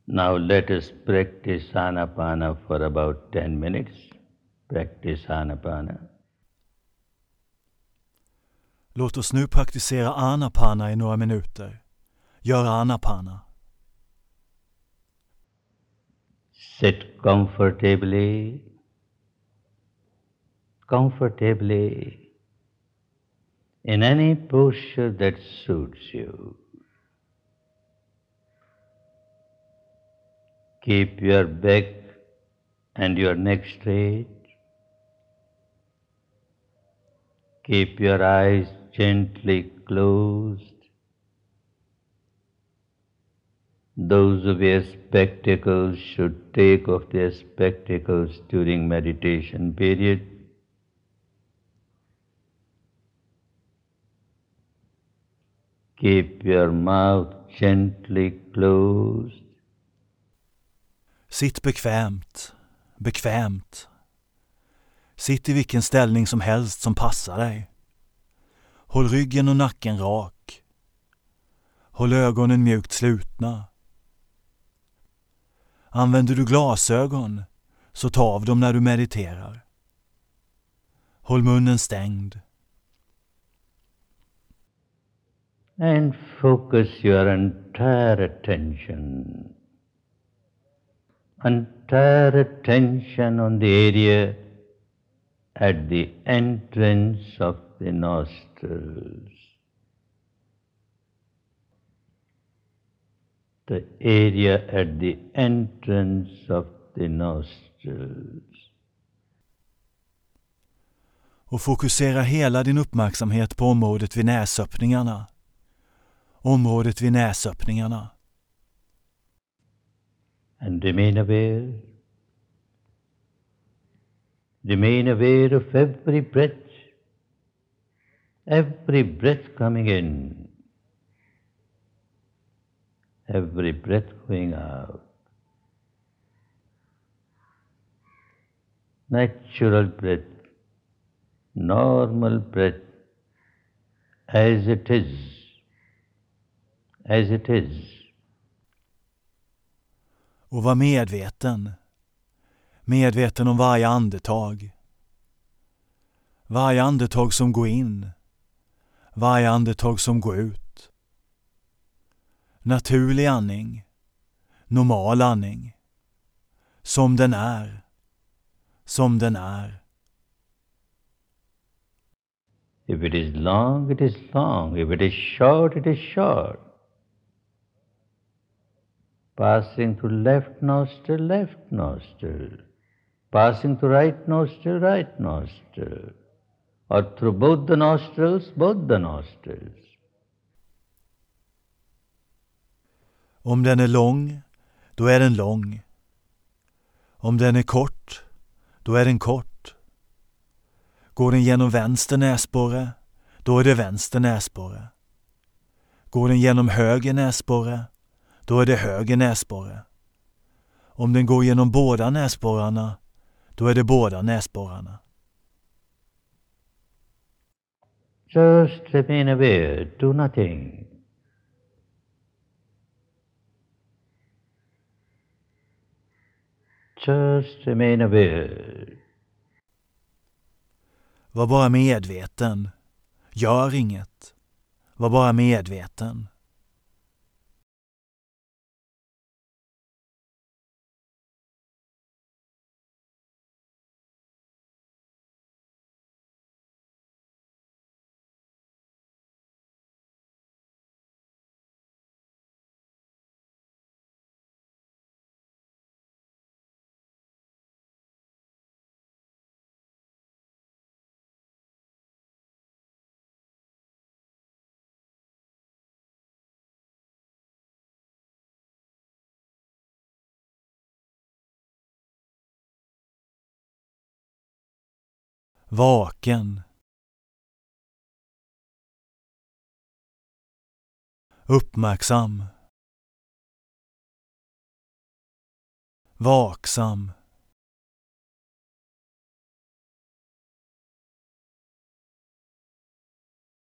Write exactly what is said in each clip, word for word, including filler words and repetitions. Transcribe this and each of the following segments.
Now let us practice Anapana for about ten minutes. Practice Anapana. Låt oss nu praktisera Anapana i några minuter. Gör Anapana. Sit comfortably. Comfortably. In any posture that suits you. Keep your back and your neck straight. Keep your eyes gently closed. Those who wear spectacles should take off their spectacles during meditation period. Keep your mouth gently closed. Sitt bekvämt, bekvämt. Sitt i vilken ställning som helst som passar dig. Håll ryggen och nacken rak. Håll ögonen mjukt slutna. Använder du glasögon, så ta av dem när du mediterar. Håll munnen stängd. And focus your entire attention. Entire attention on the area at the entrance of the nostrils. The area at the entrance of the nostrils. Och fokusera hela din uppmärksamhet på området vid näsöppningarna. Området vid näsöppningarna. And remain aware. Remain aware of every breath. Every breath coming in. Every breath going out. Natural breath. Normal breath. As it is. As it is. Och var medveten. Medveten om varje andetag. Varje andetag som går in. Varje andetag som går ut. Naturlig andning. Normal andning. Som den är. Som den är. If it is long, it is long. If it is short, it is short. Passing through left nostril, left nostril. Passing through right nostril, right nostril. Or through both the nostrils, both the nostrils. Om den är lång, då är den lång. Om den är kort, då är den kort. Går den genom vänster näsborre, då är det vänster näsborre. Går den genom höger näsborre, då är det höger näsborre. Om den går genom båda näsborrarna, då är det båda näsborrarna. Just remain aware, do nothing. Just remain aware. Var bara medveten. Gör inget. Var bara medveten. Vaken. Uppmärksam. Vaksam.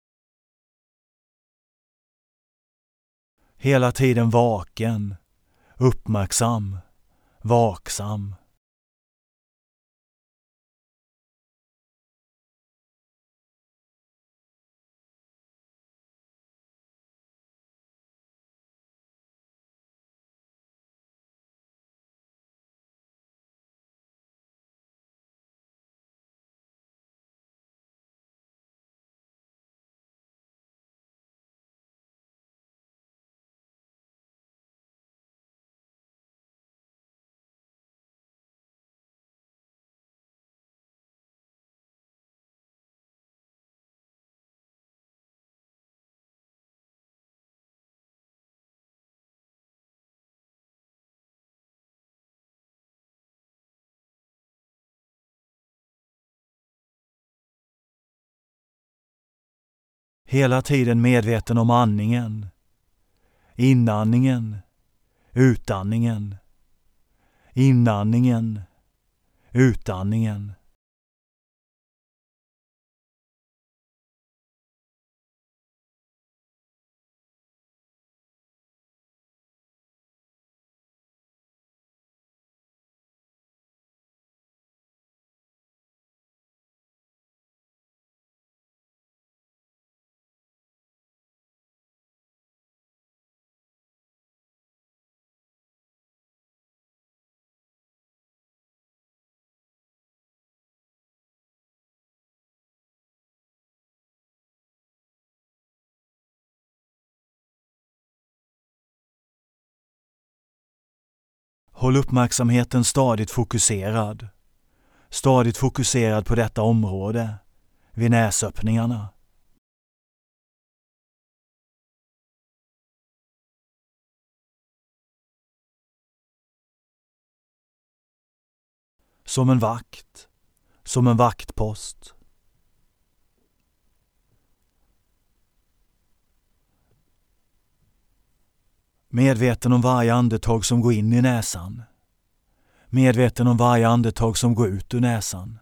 Hela tiden vaken. uppmärksam, vaksam. Hela tiden medveten om andningen, inandningen, utandningen, inandningen, utandningen. Håll uppmärksamheten stadigt fokuserad. Stadigt fokuserad på detta område, vid näsöppningarna. Som en vakt, som en vaktpost. Medveten om varje andetag som går in i näsan. Medveten om varje andetag som går ut ur näsan.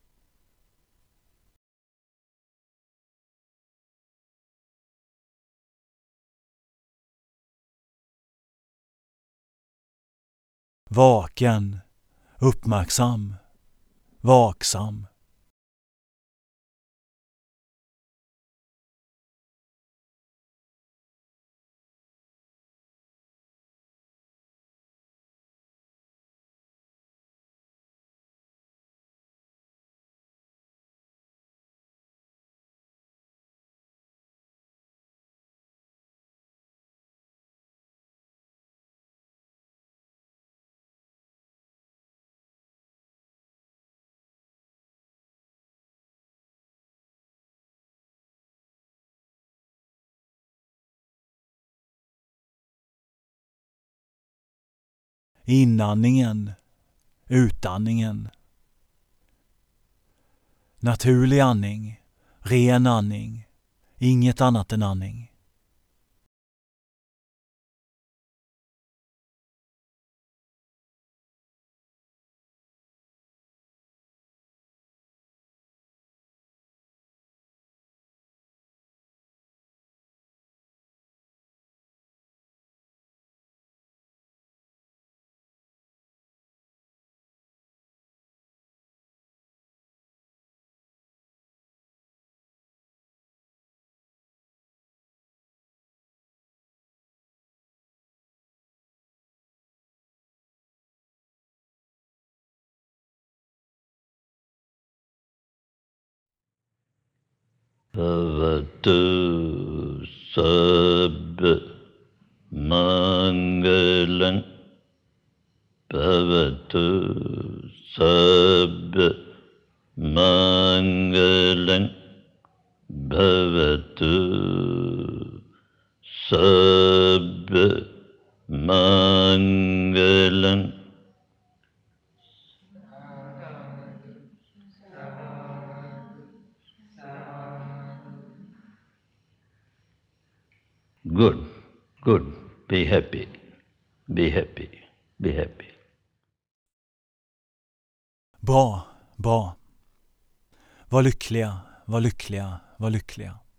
Vaken, uppmärksam, vaksam. Inandningen, utandningen. Naturlig andning, ren andning, inget annat än andning. Bhavatu sabba mangalam Bhavatu sabba mangalam Bhavatu sabba mangalam. Good, good. Be happy, be happy, be happy. Bra, bra. Var lyckliga, var lyckliga, var lyckliga.